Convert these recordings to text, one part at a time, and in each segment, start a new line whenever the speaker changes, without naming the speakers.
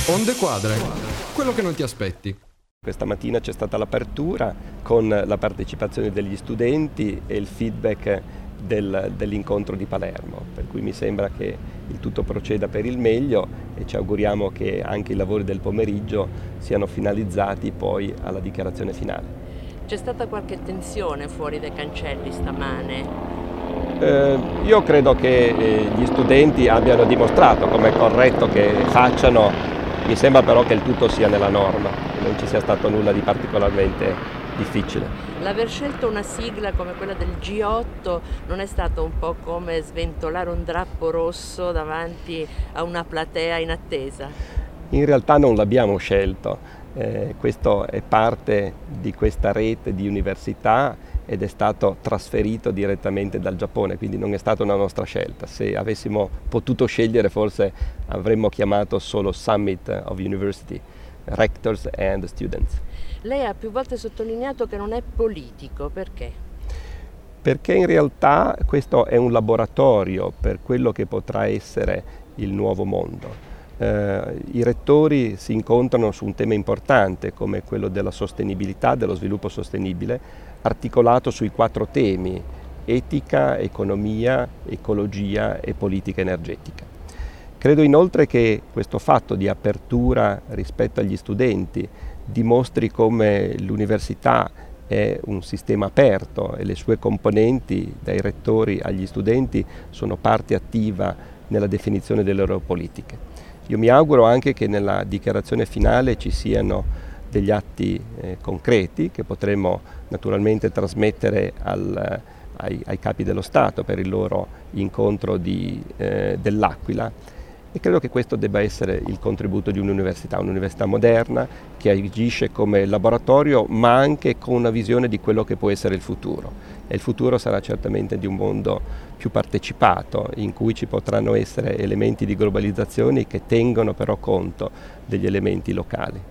Onde Quadre, quello che non ti aspetti.
Questa mattina c'è stata l'apertura con la partecipazione degli studenti e il feedback dell'incontro di Palermo, per cui mi sembra che il tutto proceda per il meglio e ci auguriamo che anche i lavori del pomeriggio siano finalizzati poi alla dichiarazione finale.
C'è stata qualche tensione fuori dai cancelli stamane?
Io credo che gli studenti abbiano dimostrato come è corretto che facciano. Mi sembra però che il tutto sia nella norma, che non ci sia stato nulla di particolarmente difficile.
L'aver scelto una sigla come quella del G8 non è stato un po' come sventolare un drappo rosso davanti a una platea in attesa?
In realtà non l'abbiamo scelto, questo è parte di questa rete di università ed è stato trasferito direttamente dal Giappone, quindi non è stata una nostra scelta. Se avessimo potuto scegliere forse avremmo chiamato solo Summit of University, Rectors and Students.
Lei ha più volte sottolineato che non è politico, perché?
Perché in realtà questo è un laboratorio per quello che potrà essere il nuovo mondo. I rettori si incontrano su un tema importante come quello della sostenibilità, dello sviluppo sostenibile, articolato sui 4 temi: etica, economia, ecologia e politica energetica. Credo inoltre che questo fatto di apertura rispetto agli studenti dimostri come l'università è un sistema aperto e le sue componenti, dai rettori agli studenti, sono parte attiva nella definizione delle loro politiche. Io mi auguro anche che nella dichiarazione finale ci siano degli atti concreti che potremo naturalmente trasmettere ai capi dello Stato per il loro incontro dell'Aquila, e credo che questo debba essere il contributo di un'università moderna che agisce come laboratorio ma anche con una visione di quello che può essere il futuro, e il futuro sarà certamente di un mondo più partecipato in cui ci potranno essere elementi di globalizzazione che tengono però conto degli elementi locali.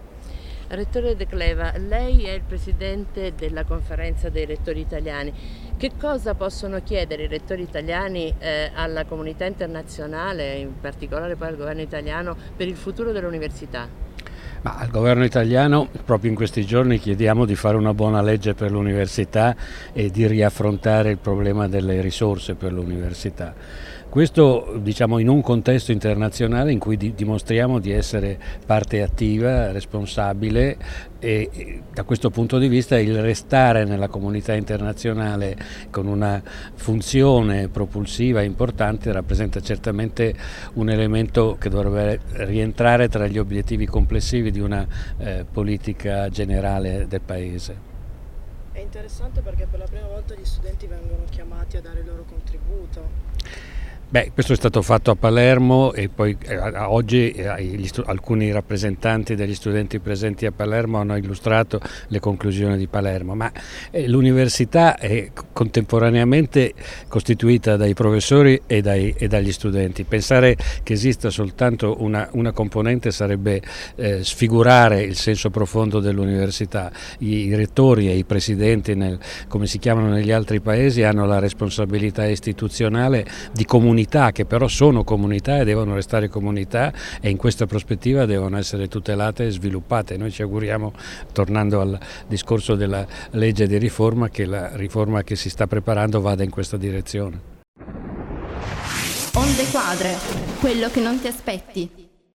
Rettore De Cleva, lei è il presidente della conferenza dei rettori italiani. Che cosa possono chiedere i rettori italiani alla comunità internazionale, in particolare poi al governo italiano, per il futuro dell'università?
Ma al governo italiano proprio in questi giorni chiediamo di fare una buona legge per l'università e di riaffrontare il problema delle risorse per l'università. Questo diciamo in un contesto internazionale in cui dimostriamo di essere parte attiva, responsabile, e da questo punto di vista il restare nella comunità internazionale con una funzione propulsiva importante rappresenta certamente un elemento che dovrebbe rientrare tra gli obiettivi complessivi di una politica generale del Paese.
È interessante perché per la prima volta gli studenti vengono chiamati a dare il loro contributo.
Questo è stato fatto a Palermo e poi oggi alcuni rappresentanti degli studenti presenti a Palermo hanno illustrato le conclusioni di Palermo, ma l'università è contemporaneamente costituita dai professori e dagli studenti. Pensare che esista soltanto una componente sarebbe sfigurare il senso profondo dell'università. I rettori e i presidenti, come si chiamano negli altri paesi, hanno la responsabilità istituzionale di comunicare, che però sono comunità e devono restare comunità, e in questa prospettiva devono essere tutelate e sviluppate. Noi ci auguriamo, tornando al discorso della legge di riforma, che la riforma che si sta preparando vada in questa direzione.
Onde Quadre, quello che non ti aspetti.